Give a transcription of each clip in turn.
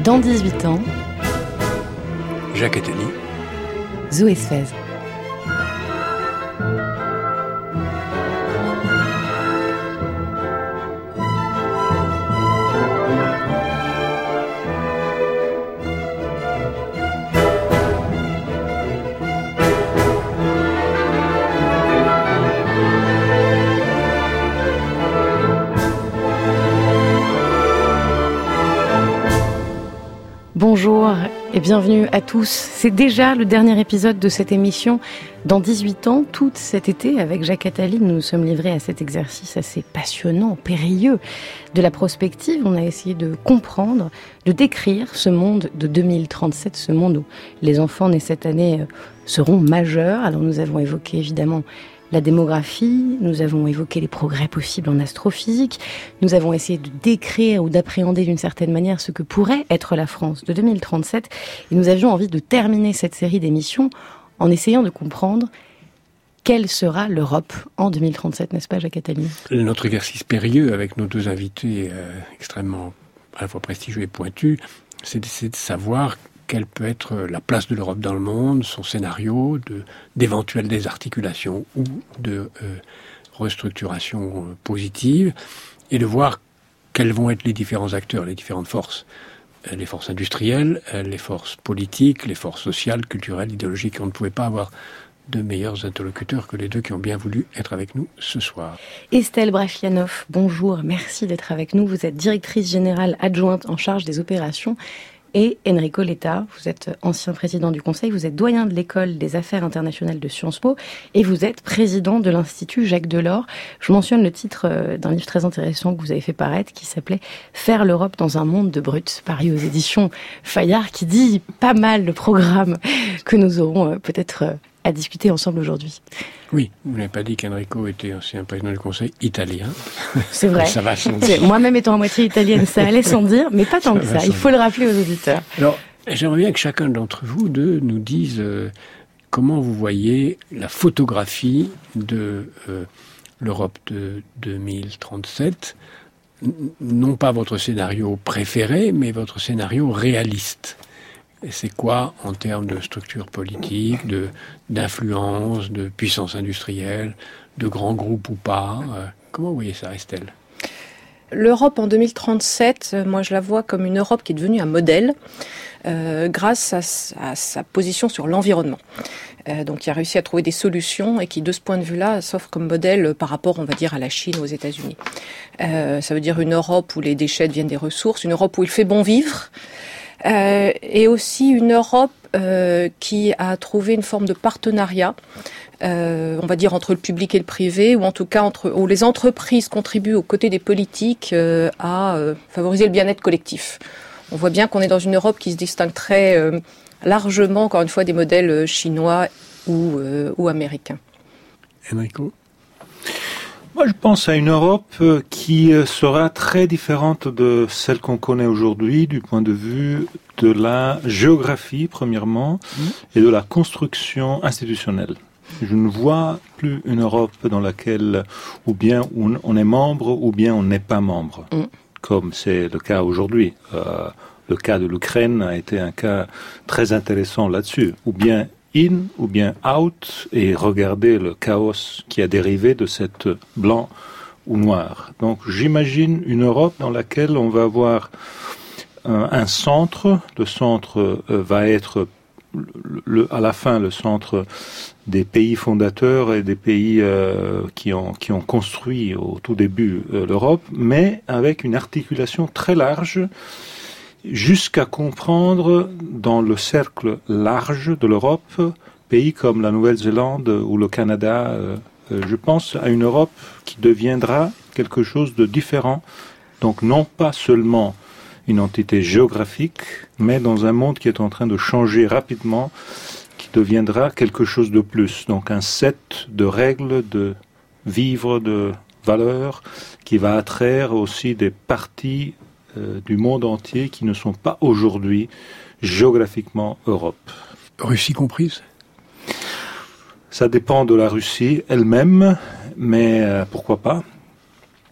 Dans 18 ans, Jacques Attali, Zoé Sfez. Bonjour et bienvenue à tous. C'est déjà le dernier épisode de cette émission. Dans 18 ans, tout cet été, avec Jacques Attali, nous nous sommes livrés à cet exercice assez passionnant, périlleux de la prospective. On a essayé de comprendre, de décrire ce monde de 2037, ce monde où les enfants nés cette année seront majeurs. Alors nous avons évoqué évidemment la démographie, nous avons évoqué les progrès possibles en astrophysique, nous avons essayé de décrire ou d'appréhender d'une certaine manière ce que pourrait être la France de 2037, et nous avions envie de terminer cette série d'émissions en essayant de comprendre quelle sera l'Europe en 2037, n'est-ce pas Jacques Attali ? Notre exercice périlleux avec nos deux invités extrêmement à la fois prestigieux et pointus, c'est d'essayer de savoir quelle peut être la place de l'Europe dans le monde, son scénario d'éventuelles désarticulations ou de restructuration positive, et de voir quels vont être les différents acteurs, les différentes forces. Les forces industrielles, les forces politiques, les forces sociales, culturelles, idéologiques. On ne pouvait pas avoir de meilleurs interlocuteurs que les deux qui ont bien voulu être avec nous ce soir. Estelle Brachlianoff, bonjour, merci d'être avec nous. Vous êtes directrice générale adjointe en charge des opérations. Et Enrico Letta, vous êtes ancien président du Conseil, vous êtes doyen de l'école des affaires internationales de Sciences Po et vous êtes président de l'Institut Jacques Delors. Je mentionne le titre d'un livre très intéressant que vous avez fait paraître qui s'appelait « Faire l'Europe dans un monde de brutes », paru aux éditions Fayard, qui dit pas mal le programme que nous aurons peut-être à discuter ensemble aujourd'hui. Oui, vous n'avez pas dit qu'Enrico était ancien président du Conseil italien. C'est vrai. Ça va sans dire. Moi-même étant à moitié italienne, ça allait sans dire, mais pas tant que ça. Il faut le rappeler aux auditeurs. Alors, j'aimerais bien que chacun d'entre vous deux nous dise comment vous voyez la photographie de l'Europe de 2037. Non pas votre scénario préféré, mais votre scénario réaliste. Et c'est quoi en termes de structure politique, d'influence, de puissance industrielle, de grands groupes ou pas Comment vous voyez ça, Estelle ? L'Europe en 2037, moi je la vois comme une Europe qui est devenue un modèle grâce à sa position sur l'environnement. Donc qui a réussi à trouver des solutions et qui, de ce point de vue-là, s'offre comme modèle par rapport, on va dire, à la Chine ou aux États-Unis. Ça veut dire une Europe où les déchets deviennent des ressources, une Europe où il fait bon vivre, et aussi une Europe qui a trouvé une forme de partenariat, on va dire entre le public et le privé, ou en tout cas où les entreprises contribuent aux côtés des politiques à favoriser le bien-être collectif. On voit bien qu'on est dans une Europe qui se distingue très largement, encore une fois, des modèles chinois ou américains. Enrico ? Moi, je pense à une Europe qui sera très différente de celle qu'on connaît aujourd'hui du point de vue de la géographie, premièrement, et de la construction institutionnelle. Je ne vois plus une Europe dans laquelle ou bien on est membre ou bien on n'est pas membre, comme c'est le cas aujourd'hui. Le cas de l'Ukraine a été un cas très intéressant là-dessus. Ou bien in ou bien out, et regardez le chaos qui a dérivé de cette blanc ou noir. Donc j'imagine une Europe dans laquelle on va avoir un centre. Le centre va être à la fin le centre des pays fondateurs et des pays qui ont construit au tout début l'Europe, mais avec une articulation très large jusqu'à comprendre dans le cercle large de l'Europe, pays comme la Nouvelle-Zélande ou le Canada. Je pense à une Europe qui deviendra quelque chose de différent. Donc non pas seulement une entité géographique, mais dans un monde qui est en train de changer rapidement, qui deviendra quelque chose de plus. Donc un set de règles, de vivre, de valeurs, qui va attraire aussi des parties du monde entier qui ne sont pas aujourd'hui géographiquement Europe. Russie comprise ? Ça dépend de la Russie elle-même, mais pourquoi pas ?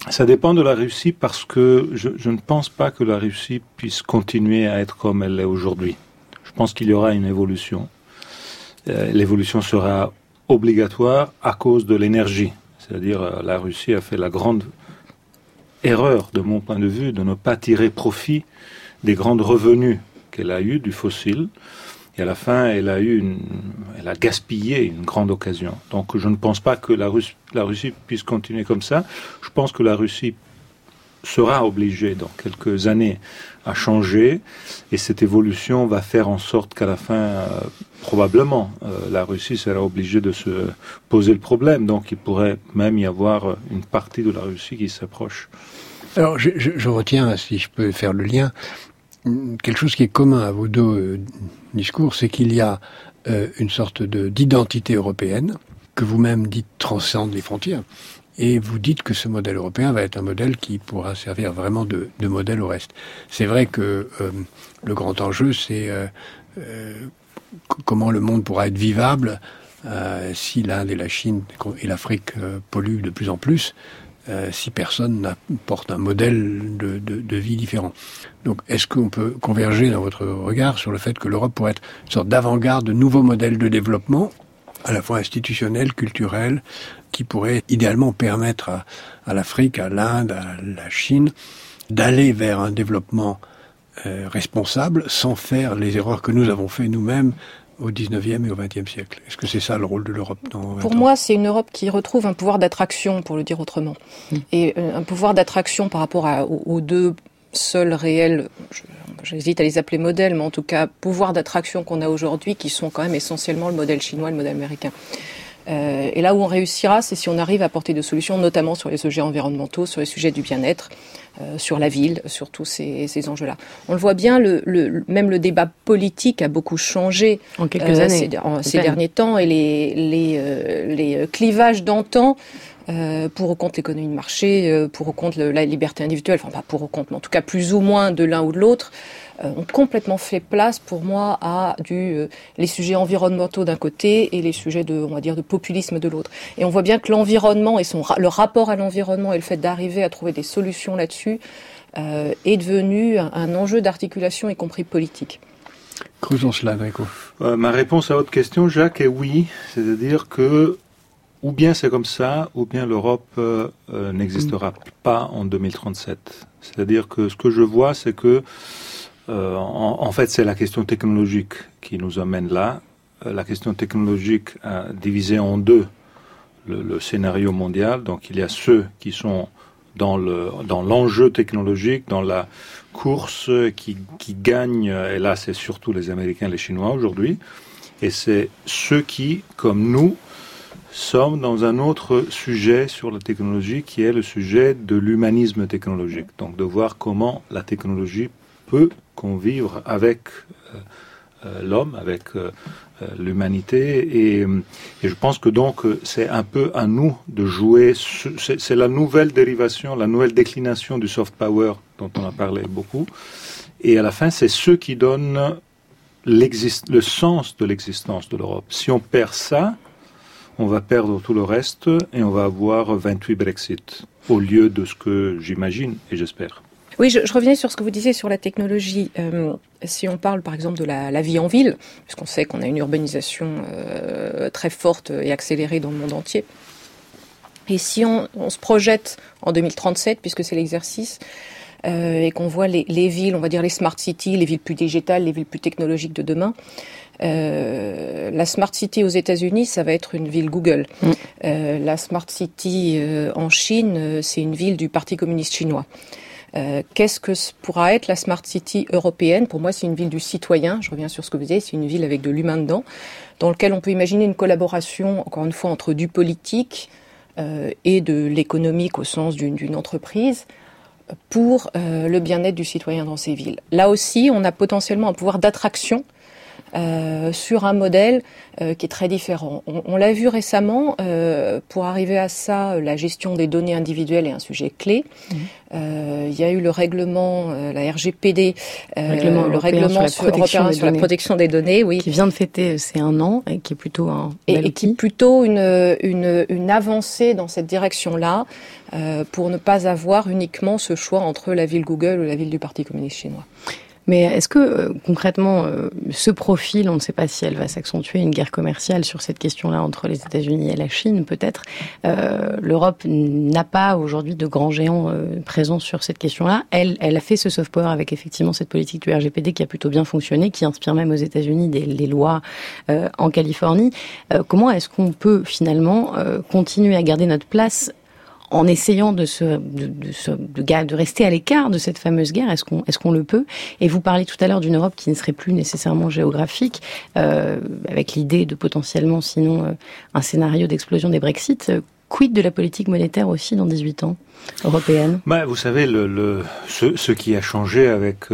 Ça dépend de la Russie parce que je ne pense pas que la Russie puisse continuer à être comme elle est aujourd'hui. Je pense qu'il y aura une évolution. L'évolution sera obligatoire à cause de l'énergie. C'est-à-dire la Russie a fait la grande erreur, de mon point de vue, de ne pas tirer profit des grands revenus qu'elle a eus du fossile. Et à la fin, elle a gaspillé une grande occasion. Donc je ne pense pas que la Russie puisse continuer comme ça. Je pense que la Russie sera obligée dans quelques années à changer. Et cette évolution va faire en sorte qu'à la fin, probablement, la Russie sera obligée de se poser le problème. Donc il pourrait même y avoir une partie de la Russie qui s'approche. Alors je retiens, si je peux faire le lien, quelque chose qui est commun à vos deux discours, c'est qu'il y a une sorte d'identité européenne que vous-même dites transcende les frontières, et vous dites que ce modèle européen va être un modèle qui pourra servir vraiment de modèle au reste. C'est vrai que le grand enjeu, c'est comment le monde pourra être vivable si l'Inde et la Chine et l'Afrique polluent de plus en plus. Si personne n'apporte un modèle de vie différent. Donc, est-ce qu'on peut converger dans votre regard sur le fait que l'Europe pourrait être une sorte d'avant-garde de nouveaux modèles de développement, à la fois institutionnels, culturels, qui pourraient idéalement permettre à l'Afrique, à l'Inde, à la Chine, d'aller vers un développement responsable sans faire les erreurs que nous avons fait nous-mêmes au 19e et au 20e siècle. Est-ce que c'est ça le rôle de l'Europe dans 20 Pour ans ? moi, c'est une Europe qui retrouve un pouvoir d'attraction, pour le dire autrement. Et un pouvoir d'attraction par rapport aux deux seuls réels, j'hésite à les appeler modèles, mais en tout cas, pouvoir d'attraction qu'on a aujourd'hui, qui sont quand même essentiellement le modèle chinois et le modèle américain. Et là où on réussira, c'est si on arrive à apporter des solutions, notamment sur les sujets environnementaux, sur les sujets du bien-être, sur la ville, sur tous ces enjeux-là. On le voit bien, même le débat politique a beaucoup changé en quelques années, ces derniers temps, et les clivages d'antan, pour ou contre l'économie de marché, pour ou contre la liberté individuelle, enfin pas pour ou contre, mais en tout cas plus ou moins de l'un ou de l'autre, ont complètement fait place pour moi à les sujets environnementaux d'un côté et les sujets de populisme de l'autre. Et on voit bien que l'environnement et le rapport à l'environnement et le fait d'arriver à trouver des solutions là-dessus est devenu un enjeu d'articulation, y compris politique. Creusons cela, Enrico. Ma réponse à votre question, Jacques, est oui. C'est-à-dire que ou bien c'est comme ça, ou bien l'Europe n'existera pas en 2037. C'est-à-dire que ce que je vois, c'est que en fait, c'est la question technologique qui nous amène là. La question technologique a divisé en deux le scénario mondial. Donc, il y a ceux qui sont dans l'enjeu technologique, dans la course qui gagnent. Et là, c'est surtout les Américains et les Chinois aujourd'hui. Et c'est ceux qui, comme nous, sommes dans un autre sujet sur la technologie qui est le sujet de l'humanisme technologique. Donc, de voir comment la technologie peut convivre avec l'homme, avec l'humanité, et je pense que donc c'est un peu à nous de jouer. C'est la nouvelle dérivation, la nouvelle déclination du soft power dont on a parlé beaucoup, et à la fin c'est ceux qui donnent le sens de l'existence de l'Europe. Si on perd ça, on va perdre tout le reste et on va avoir 28 Brexit au lieu de ce que j'imagine et j'espère. Oui, je reviens sur ce que vous disiez sur la technologie. Si on parle par exemple de la vie en ville, puisqu'on sait qu'on a une urbanisation très forte et accélérée dans le monde entier, et si on se projette en 2037, puisque c'est l'exercice, et qu'on voit les villes, on va dire les smart cities, les villes plus digitales, les villes plus technologiques de demain, la smart city aux États-Unis, ça va être une ville Google. La smart city en Chine, c'est une ville du Parti communiste chinois. Qu'est-ce que pourra être la Smart City européenne ? Pour moi, c'est une ville du citoyen. Je reviens sur ce que vous disiez, c'est une ville avec de l'humain dedans, dans lequel on peut imaginer une collaboration, encore une fois, entre du politique et de l'économique au sens d'une entreprise pour le bien-être du citoyen dans ces villes. Là aussi, on a potentiellement un pouvoir d'attraction sur un modèle qui est très différent. On l'a vu récemment, pour arriver à ça, la gestion des données individuelles est un sujet clé. Il y a eu le règlement, la RGPD, le règlement européen sur la protection des données, oui, qui vient de fêter ses 1 an et qui est plutôt et qui est plutôt une avancée dans cette direction-là, pour ne pas avoir uniquement ce choix entre la ville Google ou la ville du Parti communiste chinois. Mais est-ce que concrètement, ce profil, on ne sait pas si elle va s'accentuer, une guerre commerciale sur cette question-là entre les États-Unis et la Chine, peut-être. L'Europe n'a pas aujourd'hui de grands géants présents sur cette question-là. Elle a fait ce soft power avec effectivement cette politique du RGPD qui a plutôt bien fonctionné, qui inspire même aux États-Unis les lois en Californie. Comment est-ce qu'on peut finalement continuer à garder notre place en essayant de rester à l'écart de cette fameuse guerre? Est-ce qu'on le peut? Et vous parliez tout à l'heure d'une Europe qui ne serait plus nécessairement géographique, avec l'idée de potentiellement, sinon, un scénario d'explosion des Brexit. Quid de la politique monétaire aussi dans 18 ans européenne? Vous savez, ce qui a changé avec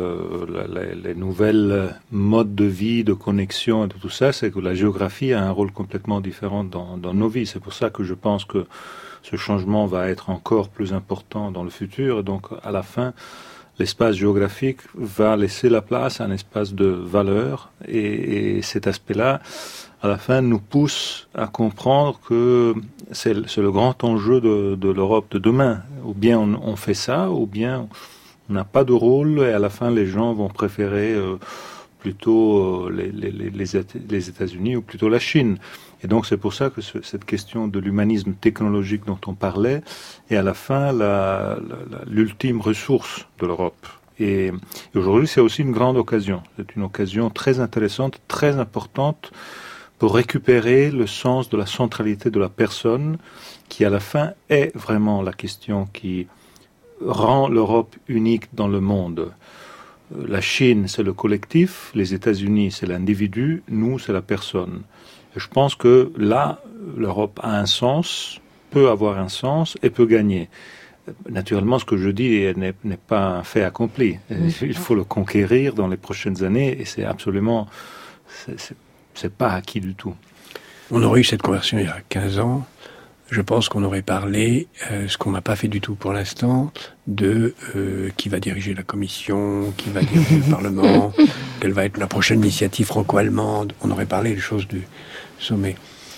les nouvelles modes de vie, de connexion et de tout ça, c'est que la géographie a un rôle complètement différent dans nos vies. C'est pour ça que je pense que ce changement va être encore plus important dans le futur. Et donc, à la fin, l'espace géographique va laisser la place à un espace de valeur. Et cet aspect-là, à la fin, nous pousse à comprendre que c'est le grand enjeu de l'Europe de demain. Ou bien on fait ça, ou bien on n'a pas de rôle. Et à la fin, les gens vont préférer plutôt les États-Unis ou plutôt la Chine. Et donc c'est pour ça que cette question de l'humanisme technologique dont on parlait est à la fin l'ultime ressource de l'Europe. Et aujourd'hui c'est aussi une grande occasion. C'est une occasion très intéressante, très importante pour récupérer le sens de la centralité de la personne qui à la fin est vraiment la question qui rend l'Europe unique dans le monde. La Chine, c'est le collectif, les États-Unis, c'est l'individu, nous, c'est la personne. Et je pense que là, l'Europe a un sens, peut avoir un sens et peut gagner. Naturellement, ce que je dis n'est pas un fait accompli. Il faut le conquérir dans les prochaines années et c'est absolument, c'est pas acquis du tout. On aurait eu cette conversion il y a 15 ans. Je pense qu'on aurait parlé, ce qu'on n'a pas fait du tout pour l'instant, de qui va diriger la Commission, qui va diriger le Parlement, quelle va être la prochaine initiative franco-allemande. On aurait parlé des choses du sommet.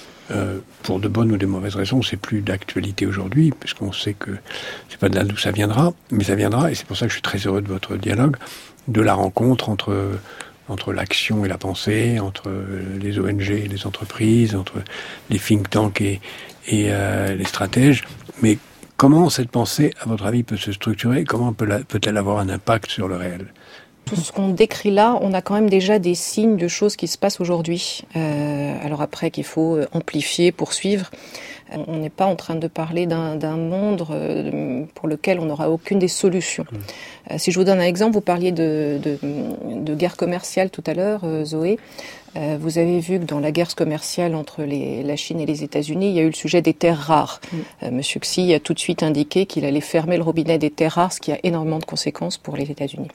Pour de bonnes ou de mauvaises raisons, c'est plus d'actualité aujourd'hui, puisqu'on sait que c'est pas de là d'où ça viendra, mais ça viendra, et c'est pour ça que je suis très heureux de votre dialogue, de la rencontre entre l'action et la pensée, entre les ONG et les entreprises, entre les think tanks et les stratèges. Mais comment cette pensée, à votre avis, peut se structurer? Comment peut-elle avoir un impact sur le réel? Tout ce qu'on décrit là, on a quand même déjà des signes de choses qui se passent aujourd'hui. Alors après qu'il faut amplifier, poursuivre. On n'est pas en train de parler d'un monde pour lequel on n'aura aucune des solutions. Si je vous donne un exemple, vous parliez de guerre commerciale tout à l'heure, Zoé. Vous avez vu que dans la guerre commerciale entre la Chine et les États-Unis, il y a eu le sujet des terres rares. Monsieur Xi a tout de suite indiqué qu'il allait fermer le robinet des terres rares, ce qui a énormément de conséquences pour les États-Unis.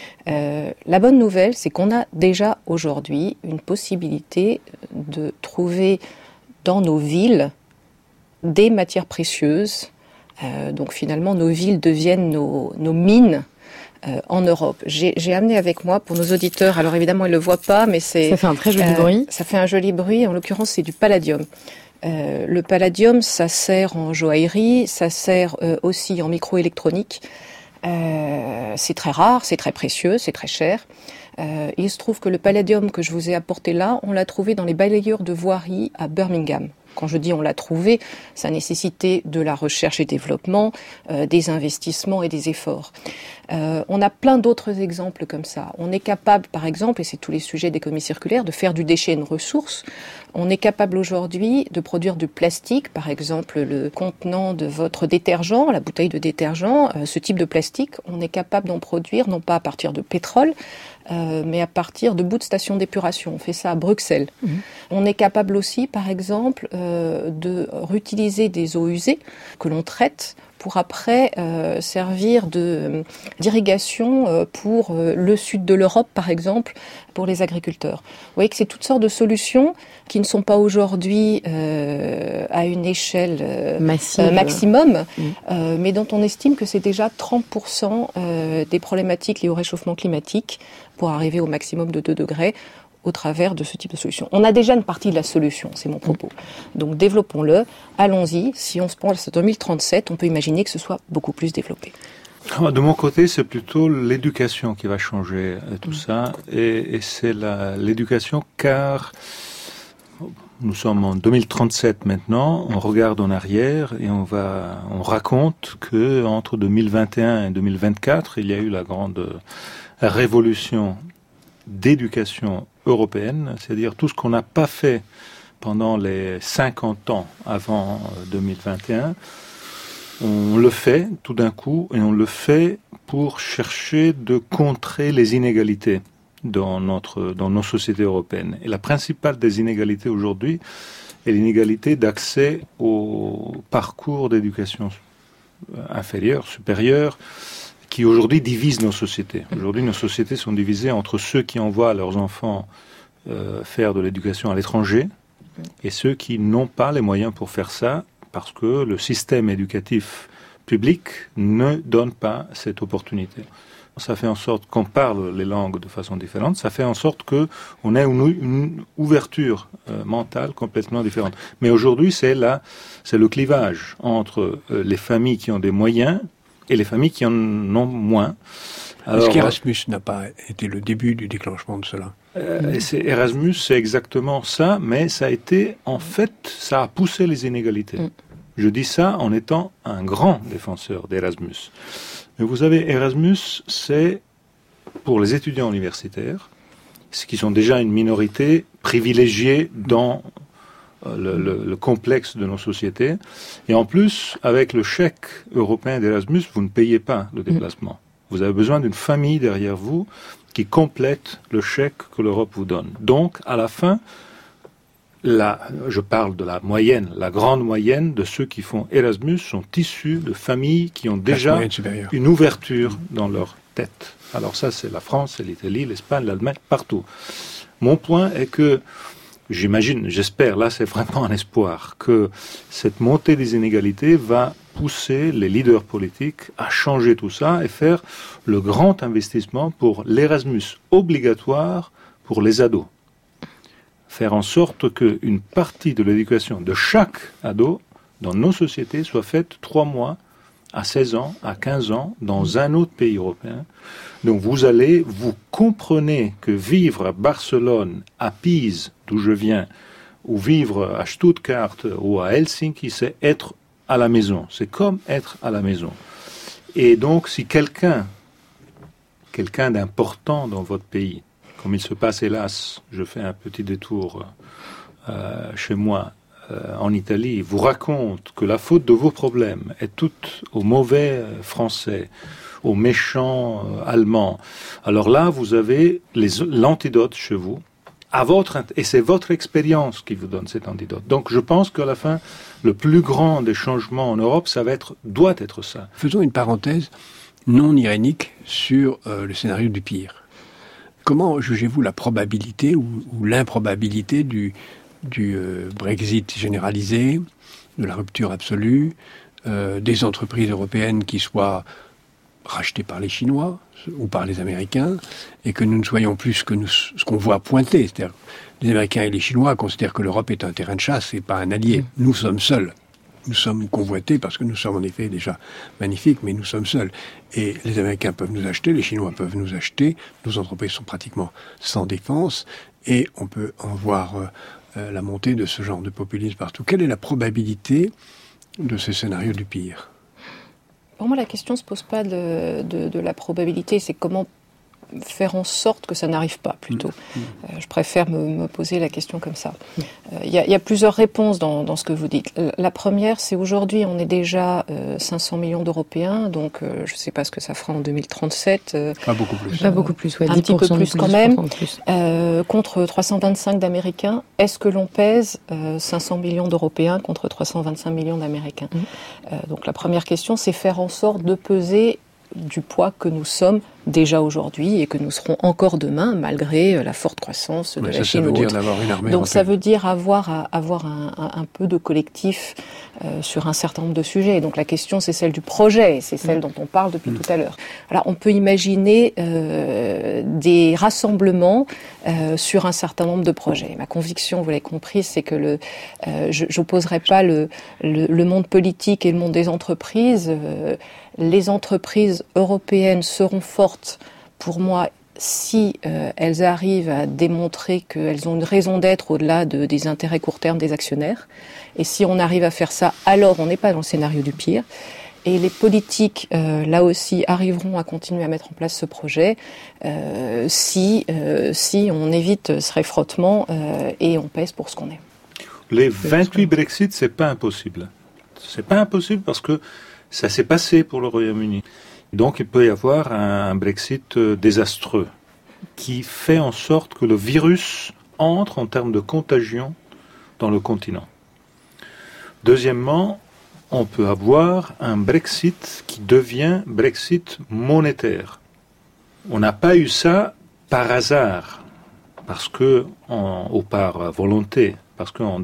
La bonne nouvelle, c'est qu'on a déjà aujourd'hui une possibilité de trouver dans nos villes des matières précieuses. Donc finalement, nos villes deviennent nos mines en Europe. J'ai amené avec moi pour nos auditeurs, alors évidemment ils ne le voient pas, mais ça fait un très joli bruit. Ça fait un joli bruit, en l'occurrence c'est du palladium. Le palladium, ça sert en joaillerie, ça sert aussi en microélectronique. C'est très rare, c'est très précieux, c'est très cher. Il se trouve que le palladium que je vous ai apporté là, on l'a trouvé dans les balayeurs de voirie à Birmingham. Quand je dis on l'a trouvé, ça nécessitait de la recherche et développement, des investissements et des efforts. On a plein d'autres exemples comme ça. On est capable, par exemple, et c'est tous les sujets d'économie circulaire, de faire du déchet une ressource. On est capable aujourd'hui de produire du plastique, par exemple le contenant de votre détergent, la bouteille de détergent, ce type de plastique, on est capable d'en produire non pas à partir de pétrole, mais à partir de bouts de stations d'épuration. On fait ça à Bruxelles. On est capable aussi, par exemple, de réutiliser des eaux usées que l'on traite pour après servir d'irrigation pour le sud de l'Europe, par exemple, pour les agriculteurs. Vous voyez que c'est toutes sortes de solutions qui ne sont pas aujourd'hui à une échelle maximum, mais dont on estime que c'est déjà 30% des problématiques liées au réchauffement climatique pour arriver au maximum de 2 degrés au travers de ce type de solution. On a déjà une partie de la solution, c'est mon propos. Donc développons-le, allons-y. Si on se pense à 2037, on peut imaginer que ce soit beaucoup plus développé. De mon côté, c'est plutôt l'éducation qui va changer tout ça. Et c'est l'éducation car nous sommes en 2037 maintenant, on regarde en arrière et on raconte que entre 2021 et 2024, il y a eu la grande révolution d'éducation européenne, c'est-à-dire tout ce qu'on n'a pas fait pendant les 50 ans avant 2021, on le fait tout d'un coup et on le fait pour chercher de contrer les inégalités dans nos sociétés européennes. Et la principale des inégalités aujourd'hui est l'inégalité d'accès au parcours d'éducation inférieure, supérieure, qui aujourd'hui divise nos sociétés. Aujourd'hui, nos sociétés sont divisées entre ceux qui envoient leurs enfants faire de l'éducation à l'étranger et ceux qui n'ont pas les moyens pour faire ça parce que le système éducatif public ne donne pas cette opportunité. Ça fait en sorte qu'on parle les langues de façon différente, ça fait en sorte qu'on ait une ouverture mentale complètement différente. Mais aujourd'hui, c'est le clivage entre les familles qui ont des moyens et les familles qui en ont moins. Alors, est-ce qu'Erasmus n'a pas été le début du déclenchement de cela ? Erasmus, c'est exactement ça, mais ça a poussé les inégalités. Je dis ça en étant un grand défenseur d'Erasmus. Mais vous savez, Erasmus, c'est pour les étudiants universitaires, qui sont déjà une minorité privilégiée dans le complexe de nos sociétés. Et en plus, avec le chèque européen d'Erasmus, vous ne payez pas le déplacement. Vous avez besoin d'une famille derrière vous qui complète le chèque que l'Europe vous donne. Donc, à la fin, je parle de la moyenne, la grande moyenne de ceux qui font Erasmus sont issus de familles qui ont déjà une ouverture dans leur tête. Alors ça, c'est la France, c'est l'Italie, l'Espagne, l'Allemagne, partout. Mon point est que j'espère, là c'est vraiment un espoir, que cette montée des inégalités va pousser les leaders politiques à changer tout ça et faire le grand investissement pour l'Erasmus obligatoire pour les ados. Faire en sorte qu'une partie de l'éducation de chaque ado dans nos sociétés soit faite 3 mois à 16 ans, à 15 ans, dans un autre pays européen. Donc vous comprenez que vivre à Barcelone, à Pise, d'où je viens, ou vivre à Stuttgart ou à Helsinki, c'est être à la maison. C'est comme être à la maison. Et donc, si quelqu'un d'important dans votre pays, comme il se passe hélas, je fais un petit détour chez moi, en Italie, vous raconte que la faute de vos problèmes est toute aux mauvais Français, aux méchants Allemands, alors là, vous avez l'antidote chez vous, et c'est votre expérience qui vous donne cet antidote. Donc je pense qu'à la fin, le plus grand des changements en Europe, doit être ça. Faisons une parenthèse non irénique sur le scénario du pire. Comment jugez-vous la probabilité ou l'improbabilité du Brexit généralisé, de la rupture absolue, des entreprises européennes qui soient rachetées par les Chinois ou par les Américains, et que nous ne soyons plus ce qu'on voit pointer. C'est-à-dire les Américains et les Chinois considèrent que l'Europe est un terrain de chasse et pas un allié. Nous sommes seuls. Nous sommes convoités parce que nous sommes en effet déjà magnifiques, mais nous sommes seuls. Et les Américains peuvent nous acheter, les Chinois peuvent nous acheter, nos entreprises sont pratiquement sans défense, et on peut en voir la montée de ce genre de populisme partout. Quelle est la probabilité de ce scénario du pire ? Pour moi, la question ne se pose pas de la probabilité, c'est comment faire en sorte que ça n'arrive pas, plutôt. Je préfère me poser la question comme ça. Il y a plusieurs réponses dans ce que vous dites. La première, c'est aujourd'hui, on est déjà 500 millions d'Européens, donc je ne sais pas ce que ça fera en 2037. Pas beaucoup plus. Pas beaucoup plus, ouais, un petit peu plus quand même. Plus. Contre 325 d'Américains, est-ce que l'on pèse 500 millions d'Européens contre 325 millions d'Américains? Donc la première question, c'est faire en sorte de peser du poids que nous sommes déjà aujourd'hui et que nous serons encore demain, malgré la forte croissance de la Chine. Ça veut dire d'avoir une armée Donc européenne. ça veut dire avoir un peu de collectif sur un certain nombre de sujets. Et donc la question, c'est celle du projet, c'est celle dont on parle depuis tout à l'heure. Alors on peut imaginer des rassemblements sur un certain nombre de projets. Ma conviction, vous l'avez compris, c'est que je n'opposerai pas le monde politique et le monde des entreprises. Les entreprises européennes seront fortes, pour moi, si elles arrivent à démontrer qu'elles ont une raison d'être au-delà des intérêts court terme des actionnaires. Et si on arrive à faire ça, alors on n'est pas dans le scénario du pire. Et les politiques, là aussi, arriveront à continuer à mettre en place ce projet si on évite ce frottement et on pèse pour ce qu'on est. Les 28 Brexit, c'est pas impossible. C'est pas impossible parce que ça s'est passé pour le Royaume-Uni. Donc il peut y avoir un Brexit désastreux qui fait en sorte que le virus entre en termes de contagion dans le continent. Deuxièmement, on peut avoir un Brexit qui devient Brexit monétaire. On n'a pas eu ça par hasard, ou par volonté, parce qu'en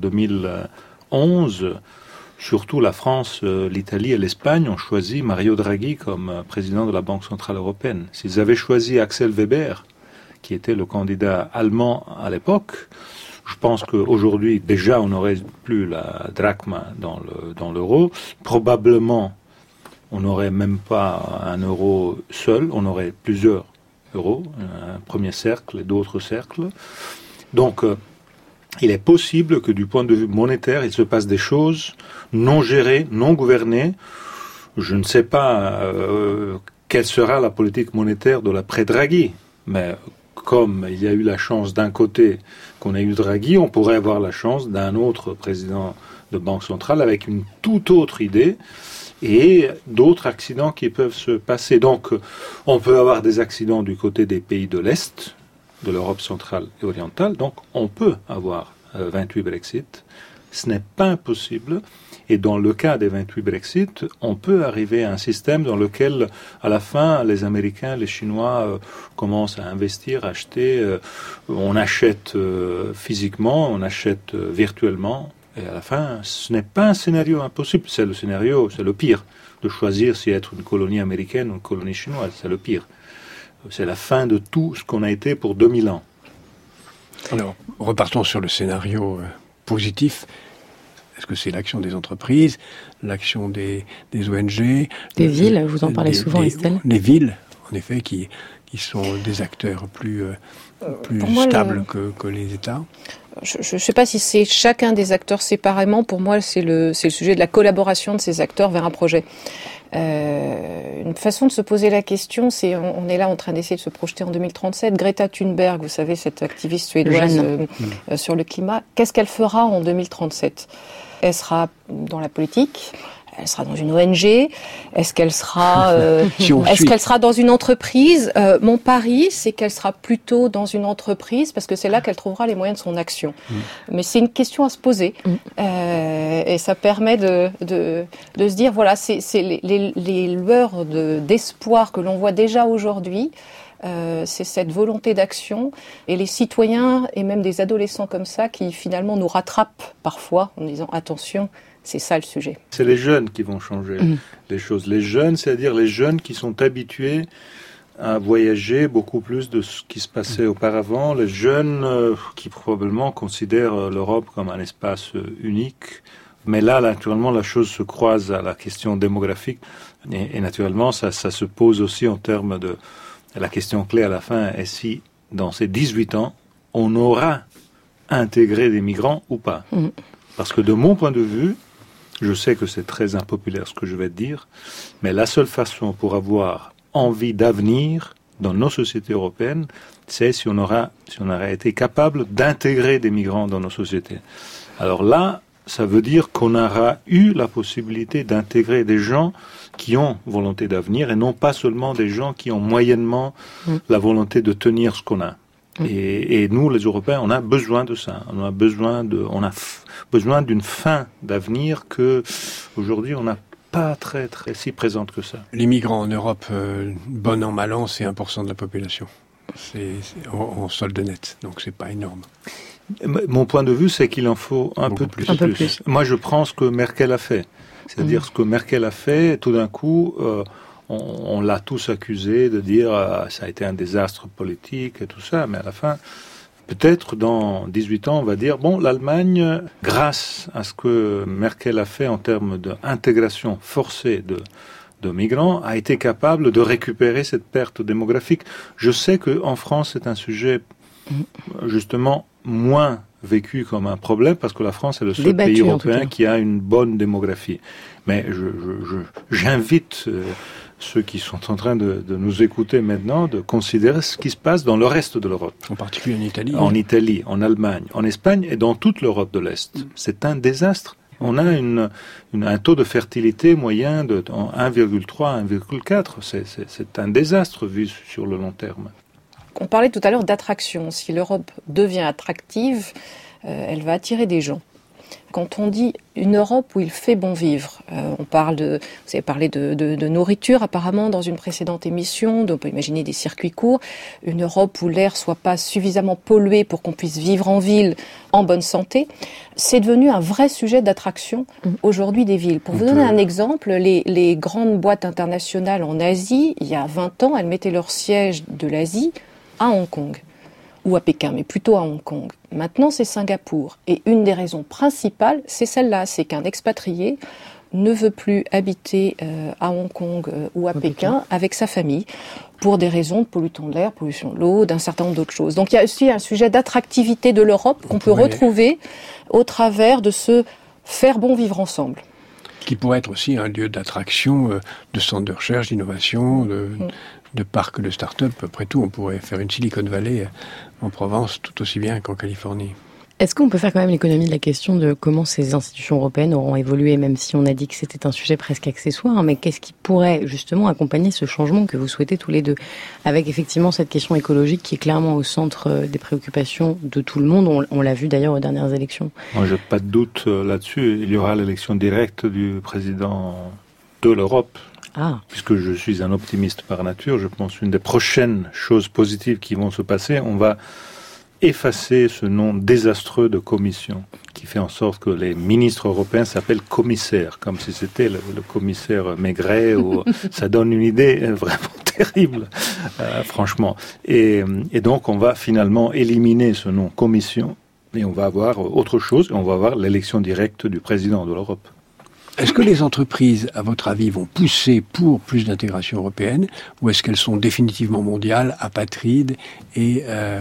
2011, surtout la France, l'Italie et l'Espagne ont choisi Mario Draghi comme président de la Banque Centrale Européenne. S'ils avaient choisi Axel Weber, qui était le candidat allemand à l'époque, je pense qu'aujourd'hui, déjà, on n'aurait plus la drachme dans l'euro. Probablement, on n'aurait même pas un euro seul, on aurait plusieurs euros, un premier cercle et d'autres cercles. Donc, il est possible que du point de vue monétaire, il se passe des choses non gérées, non gouvernées. Je ne sais pas quelle sera la politique monétaire de l'après-Draghi, mais comme il y a eu la chance d'un côté qu'on a eu Draghi, on pourrait avoir la chance d'un autre président de banque centrale avec une toute autre idée et d'autres accidents qui peuvent se passer. Donc, on peut avoir des accidents du côté des pays de l'Est, de l'Europe centrale et orientale. Donc, on peut avoir 28 Brexit. Ce n'est pas impossible. Et dans le cas des 28 Brexit, on peut arriver à un système dans lequel, à la fin, les Américains, les Chinois commencent à investir, à acheter. On achète physiquement, on achète virtuellement. Et à la fin, ce n'est pas un scénario impossible. C'est le pire. De choisir si être une colonie américaine ou une colonie chinoise, c'est le pire. C'est la fin de tout ce qu'on a été pour 2000 ans. Alors, repartons sur le scénario positif. Est-ce que c'est l'action des entreprises, l'action des ONG, des villes, vous en parlez souvent, Estelle. Les villes, en effet, qui sont des acteurs plus stables que les États. Je ne sais pas si c'est chacun des acteurs séparément. Pour moi, c'est le sujet de la collaboration de ces acteurs vers un projet. Une façon de se poser la question, c'est on est là en train d'essayer de se projeter en 2037. Greta Thunberg, vous savez, cette activiste suédoise sur le climat, qu'est-ce qu'elle fera en 2037 ? Elle sera dans la politique ? Elle sera dans une ONG. Est-ce qu'elle sera dans une entreprise? Mon pari, c'est qu'elle sera plutôt dans une entreprise parce que c'est là qu'elle trouvera les moyens de son action. Mais c'est une question à se poser et ça permet de se dire voilà, c'est les lueurs d'espoir que l'on voit déjà aujourd'hui. C'est cette volonté d'action et les citoyens et même des adolescents comme ça qui finalement nous rattrapent parfois en disant attention. C'est ça le sujet. C'est les jeunes qui vont changer les choses. Les jeunes, c'est-à-dire les jeunes qui sont habitués à voyager beaucoup plus de ce qui se passait auparavant. Les jeunes qui probablement considèrent l'Europe comme un espace unique. Mais là, naturellement, la chose se croise à la question démographique. Et naturellement, ça se pose aussi en termes de... La question clé à la fin est si, dans ces 18 ans, on aura intégré des migrants ou pas. Parce que de mon point de vue, je sais que c'est très impopulaire ce que je vais te dire, mais la seule façon pour avoir envie d'avenir, dans nos sociétés européennes, c'est si on aurait été capable d'intégrer des migrants dans nos sociétés. Alors là, ça veut dire qu'on aura eu la possibilité d'intégrer des gens qui ont volonté d'avenir et non pas seulement des gens qui ont moyennement la volonté de tenir ce qu'on a. Et nous, les Européens, on a besoin de ça. On a besoin d'une fin d'avenir que aujourd'hui on n'a pas très si présente que ça. Les migrants en Europe, bon an mal an, c'est 1% de la population. C'est en solde net, donc c'est pas énorme. Mon point de vue, c'est qu'il en faut un peu plus. Moi, je prends ce que Merkel a fait. C'est-à-dire ce que Merkel a fait, tout d'un coup, on l'a tous accusé de dire ça a été un désastre politique et tout ça, mais à la fin, peut-être dans 18 ans, on va dire, bon, l'Allemagne, grâce à ce que Merkel a fait en termes d'intégration forcée de migrants, a été capable de récupérer cette perte démographique. Je sais qu'en France, c'est un sujet justement moins vécu comme un problème parce que la France est le seul pays européen qui a une bonne démographie. Mais j'invite ceux qui sont en train de nous écouter maintenant de considérer ce qui se passe dans le reste de l'Europe. En particulier en Italie. En Italie, en Allemagne, en Espagne et dans toute l'Europe de l'Est. C'est un désastre. On a un taux de fertilité moyen de 1,3, 1,4. C'est un désastre vu sur le long terme. On parlait tout à l'heure d'attraction. Si l'Europe devient attractive, elle va attirer des gens. Quand on dit une Europe où il fait bon vivre, vous avez parlé de nourriture apparemment dans une précédente émission, on peut imaginer des circuits courts, une Europe où l'air soit pas suffisamment pollué pour qu'on puisse vivre en ville en bonne santé, c'est devenu un vrai sujet d'attraction aujourd'hui des villes. Pour vous donner un exemple, les grandes boîtes internationales en Asie, il y a 20 ans, elles mettaient leur siège de l'Asie à Hong Kong. Ou à Pékin, mais plutôt à Hong Kong. Maintenant, c'est Singapour. Et une des raisons principales, c'est celle-là, c'est qu'un expatrié ne veut plus habiter à Hong Kong ou à Pékin avec sa famille pour des raisons de pollution de l'air, pollution de l'eau, d'un certain nombre d'autres choses. Donc il y a aussi un sujet d'attractivité de l'Europe qu'on peut retrouver au travers de ce faire bon vivre ensemble. Qui pourrait être aussi un lieu d'attraction, de centre de recherche, d'innovation, de parcs de start-up. Après tout, on pourrait faire une Silicon Valley en Provence tout aussi bien qu'en Californie. Est-ce qu'on peut faire quand même l'économie de la question de comment ces institutions européennes auront évolué, même si on a dit que c'était un sujet presque accessoire, mais qu'est-ce qui pourrait justement accompagner ce changement que vous souhaitez tous les deux, avec effectivement cette question écologique qui est clairement au centre des préoccupations de tout le monde. On l'a vu d'ailleurs aux dernières élections. Moi, j'ai pas de doute là-dessus. Il y aura l'élection directe du président de l'Europe. Puisque je suis un optimiste par nature, je pense qu'une des prochaines choses positives qui vont se passer, on va effacer ce nom désastreux de commission, qui fait en sorte que les ministres européens s'appellent commissaires, comme si c'était le commissaire Maigret, ou ça donne une idée vraiment terrible, franchement. Et donc on va finalement éliminer ce nom commission, et on va avoir autre chose, on va avoir l'élection directe du président de l'Europe. Est-ce que les entreprises, à votre avis, vont pousser pour plus d'intégration européenne, ou est-ce qu'elles sont définitivement mondiales, apatrides et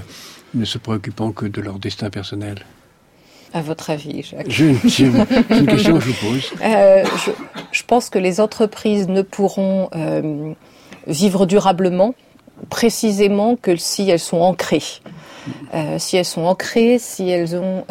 ne se préoccupant que de leur destin personnel? À votre avis, Jacques? C'est une question que je vous pose. Je pense que les entreprises ne pourront vivre durablement, précisément que si elles sont ancrées. Si elles sont ancrées, si elles ont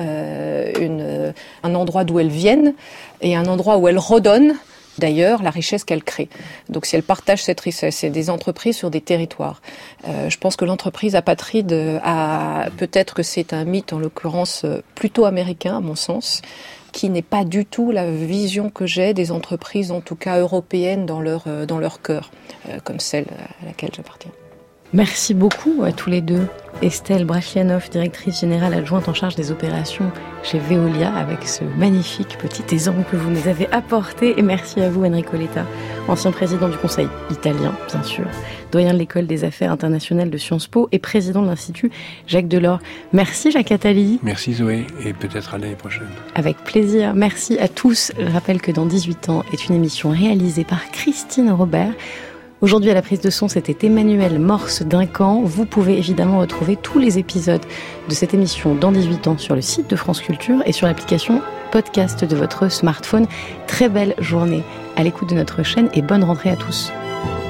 un endroit d'où elles viennent et un endroit où elles redonnent d'ailleurs la richesse qu'elles créent. Donc si elles partagent cette richesse, c'est des entreprises sur des territoires. Je pense que l'entreprise apatride peut-être que c'est un mythe en l'occurrence plutôt américain à mon sens, qui n'est pas du tout la vision que j'ai des entreprises en tout cas européennes dans leur cœur, comme celle à laquelle j'appartiens. Merci beaucoup à tous les deux. Estelle Brachlianoff, directrice générale adjointe en charge des opérations chez Veolia, avec ce magnifique petit exemple que vous nous avez apporté. Et merci à vous, Enrico Letta, ancien président du Conseil italien, bien sûr, doyen de l'École des Affaires internationales de Sciences Po et président de l'Institut Jacques Delors. Merci, Jacques Attali. Merci, Zoé, et peut-être à l'année prochaine. Avec plaisir. Merci à tous. Je rappelle que Dans 18 ans est une émission réalisée par Christine Robert. Aujourd'hui, à la prise de son, c'était Emmanuel Morse Duncan. Vous pouvez évidemment retrouver tous les épisodes de cette émission Dans 18 ans sur le site de France Culture et sur l'application podcast de votre smartphone. Très belle journée à l'écoute de notre chaîne et bonne rentrée à tous.